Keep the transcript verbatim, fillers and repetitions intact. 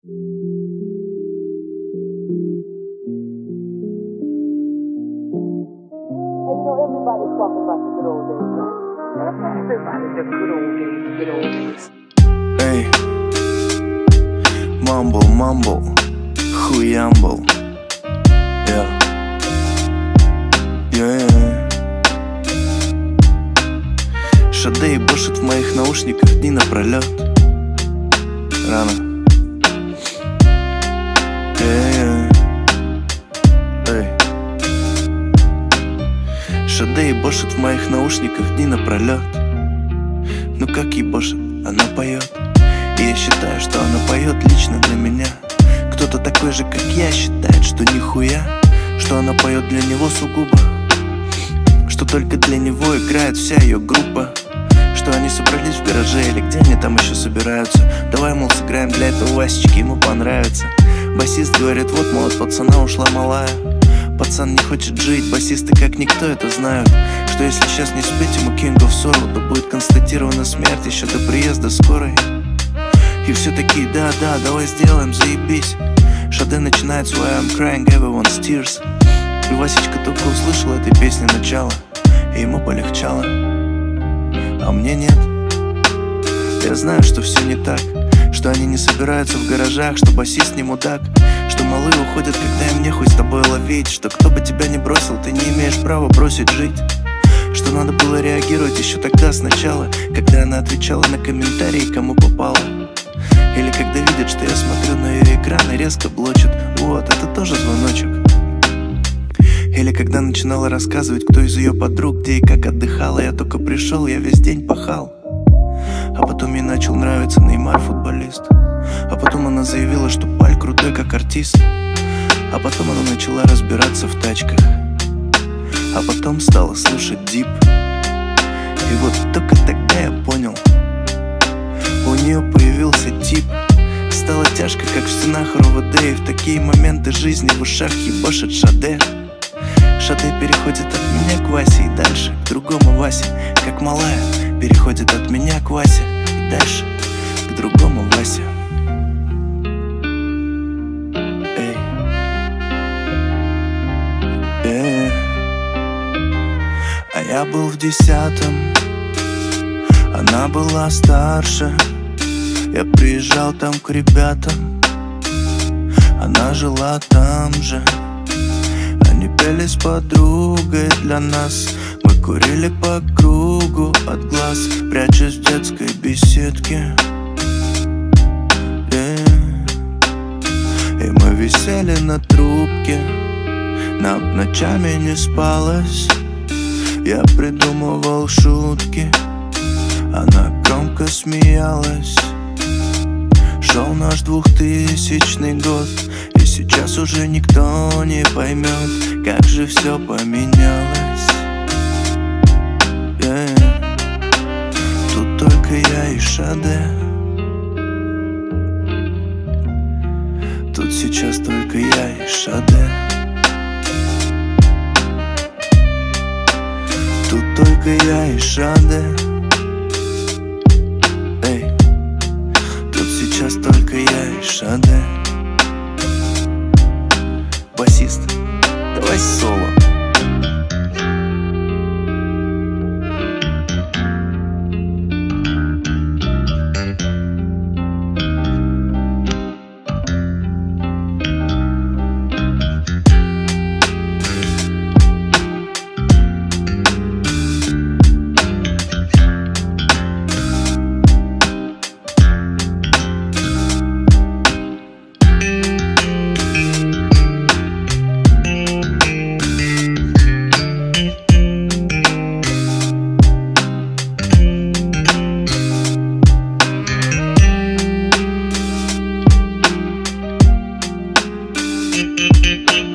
Everybody's talking about the good old days, right? Everybody, the good old days, good old days. Эй, мамбл, мамбл, хуямбл. Я, я, Шадей бошит в моих наушниках дни напролет. Рано. Эй, эй. Шадей бошит в моих наушниках дни напролет. Ну как ей бошит, она поет. И я считаю, что она поет лично для меня. Кто-то такой же, как я, считает, что нихуя, что она поет для него сугубо, что только для него играет вся ее группа, что они собрались в гараже или где они там еще собираются. Давай, мол, сыграем для этого Васечки, ему понравится. Басист говорит, вот, мол, от пацана ушла малая. Пацан не хочет жить, басисты как никто это знают, что если сейчас не спеть ему King of Sorrow, то будет констатирована смерть еще до приезда скорой. И все такие, да, да, давай сделаем, заебись. Шаде начинает свой I'm crying everyone's tears. И Васечка только услышал этой песни начало, и ему полегчало, а мне нет. Я знаю, что все не так, что они не собираются в гаражах, что басист не мудак, что малые уходят, когда им нехуй с тобой ловить, что кто бы тебя не бросил, ты не имеешь права бросить жить, что надо было реагировать еще тогда сначала, когда она отвечала на комментарии, кому попало. Или когда видят, что я смотрю на ее экран и резко блочит. Вот, это тоже звоночек. Или когда начинала рассказывать, кто из ее подруг где и как отдыхала. Я только пришел, я весь день пахал. А потом ей начал нравиться Неймар, футболист. А потом она заявила, что Паль крутой как артист. А потом она начала разбираться в тачках. А потом стала слушать дип. И вот только тогда я понял, у нее появился тип. Стало тяжко, как в стенах РОВД. И в такие моменты жизни в ушах ебошит Шаде. Шаде переходит от меня к Васе и дальше к другому Васе. Как малая переходит от меня к Васе и дальше к другому Васе. Эй, эй. А я был в десятом, она была старше. Я приезжал там к ребятам, она жила там же. Они пели с подругой для нас. Мы курили по кругу от глаз, прячась в детской беседке. Yeah. И мы висели на трубке, нам ночами не спалось. Я придумывал шутки, она громко смеялась. Шел наш двухтысячный год, и сейчас уже никто не поймет, как же все поменялось. Yeah. Тут только я и Шаде. Тут сейчас только я и Шаде. Тут только я и Шаде. Эй, тут сейчас только я и Шаде. Басист, давай соло. Thank you.